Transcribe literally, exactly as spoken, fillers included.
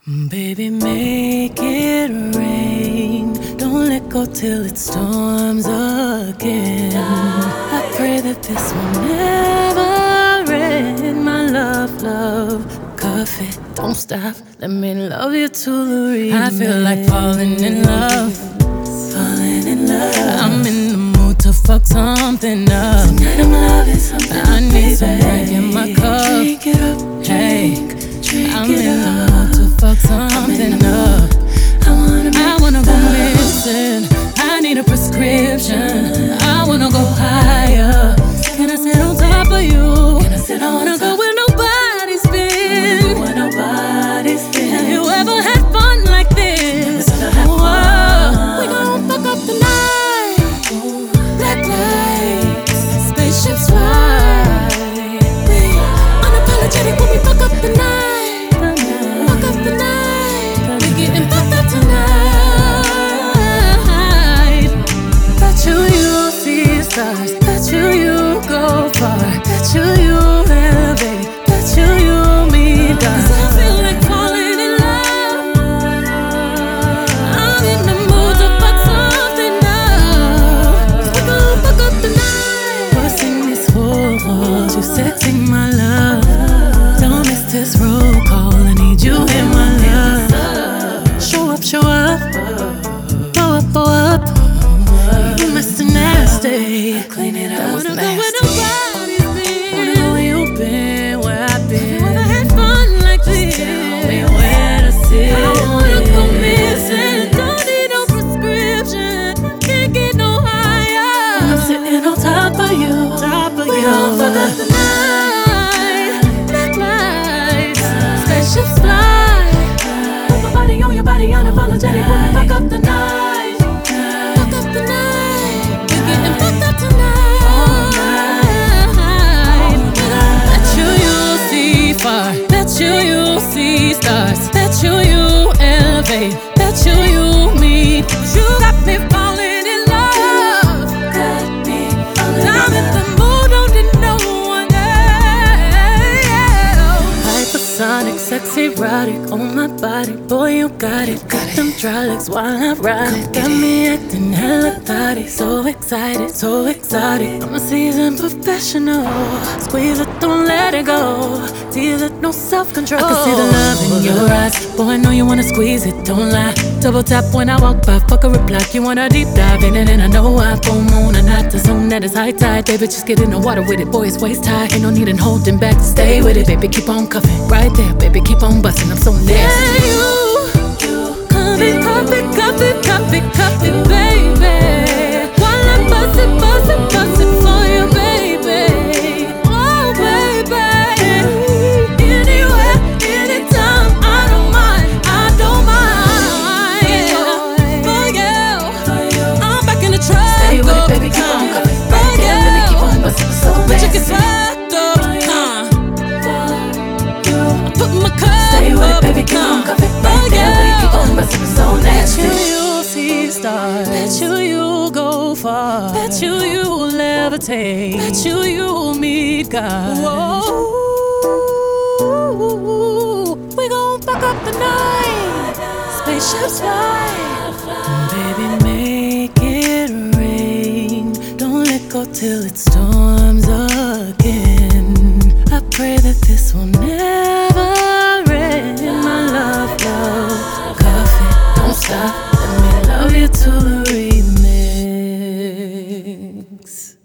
Baby, make it rain. Don't let go till it storms again. I pray that this will never end. My love, love, coffee, don't stop. Let me love you to the remix. I feel like falling in love. Falling in love. I'm in the mood to fuck something up. Tonight I'm loving something. I need baby. Some drink in my cup. Drink it up, drink, hey. Drink I'm it in up. The mood to fuck something up. I wanna, I wanna go missing. I need a prescription. I wanna go higher. Can I sit on top of you? Can I sit I wanna go where nobody's been. Where nobody's been. Have you ever had fun like this? Whoa. We gon' fuck up the night. Black lights, spaceships fly. We unapologetic when we fuck up the night. Stars. Bet you you go far. Bet you you elevate. Bet you you meet God. 'Cause I feel like falling in love. I'm in the mood to fuck something up. We gon' fuck up the night. What's in these four walls? You sexy, my love. Don't miss this roll call. I need you in my love. Show up, show up. Blow up, blow up. Mister Nasty, clean it up. I wanna go where nobody's been. Wanna know where you've been, where I've been. Have you ever had fun like this? Tell me where to sit. I wanna go missing. Don't need no prescription. Can't get no higher. I'm sitting on top of you, top of we you. We gon' fuck up the night. Black lights, spaceships fly. Put my body on your body, unapologetic. When we fuck up the night. Bet you you see stars. Bet you you elevate. Bet you you meet. You got me falling in love. Got me falling I'm in the mood, don't need no one else. Hypersonic, sexy, erotic on my body. Boy, you got it. Got them dry legs while I ride it. Got me acting hella thotty. So excited, so exotic. I'm a seasoned professional. Squeeze it, don't let it go. Tease it, no self-control. I can see the love in your eyes. Boy, I know you wanna squeeze it, don't lie. Double tap when I walk by, fuck a reply. You wanna deep dive in it, and I know why. Full moon and not the zone that is high tide. Baby, just get in the water with it, boy, it's waist high. Ain't no need in holding back, stay with it. Baby, keep on cuffing, right there. Baby, keep on busting, I'm so nasty. Yeah, you, you, cup it, cup it, cup it, cup it, cup it, baby. While I'm bustin', bustin', bustin' for you, baby. Oh, baby. Bet you you go far. Bet you you levitate. Bet you you meet God. Whoa, we gon' fuck up the night. Spaceships fly. Baby, make it rain. Don't let go till it storms again. I pray that this will never end. My love, love, coffee, don't stop. Let me love you to the remix.